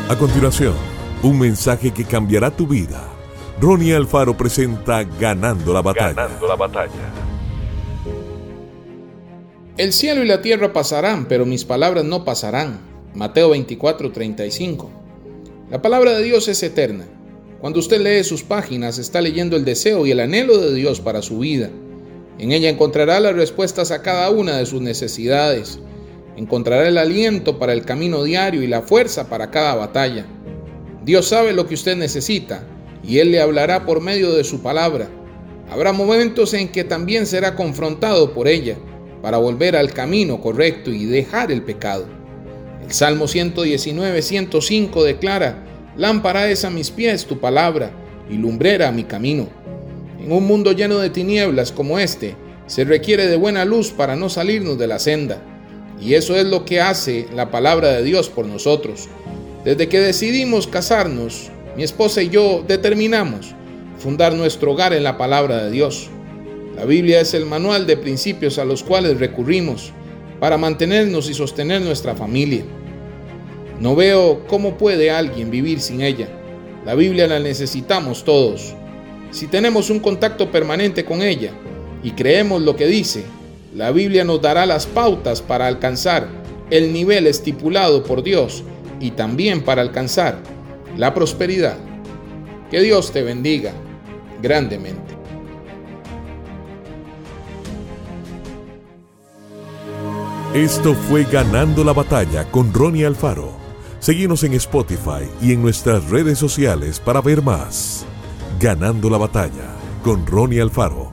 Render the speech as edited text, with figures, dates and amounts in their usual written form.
A continuación, un mensaje que cambiará tu vida. Ronnie Alfaro presenta Ganando la Batalla. El cielo y la tierra pasarán, pero mis palabras no pasarán. Mateo 24:35. La palabra de Dios es eterna. Cuando usted lee sus páginas, está leyendo el deseo y el anhelo de Dios para su vida. En ella encontrará las respuestas a cada una de sus necesidades. Encontrará el aliento para el camino diario y la fuerza para cada batalla. Dios sabe lo que usted necesita y Él le hablará por medio de su palabra. Habrá momentos en que también será confrontado por ella para volver al camino correcto y dejar el pecado. El Salmo 119:105 declara: lámpara es a mis pies tu palabra y lumbrera a mi camino. En un mundo lleno de tinieblas como este, se requiere de buena luz para no salirnos de la senda. Y eso es lo que hace la palabra de Dios por nosotros. Desde que decidimos casarnos, mi esposa y yo determinamos fundar nuestro hogar en la palabra de Dios. La Biblia es el manual de principios a los cuales recurrimos para mantenernos y sostener nuestra familia. No veo cómo puede alguien vivir sin ella. La Biblia la necesitamos todos. Si tenemos un contacto permanente con ella y creemos lo que dice, la Biblia nos dará las pautas para alcanzar el nivel estipulado por Dios y también para alcanzar la prosperidad. Que Dios te bendiga grandemente. Esto fue Ganando la Batalla con Ronnie Alfaro. Síguenos en Spotify y en nuestras redes sociales para ver más. Ganando la Batalla con Ronnie Alfaro.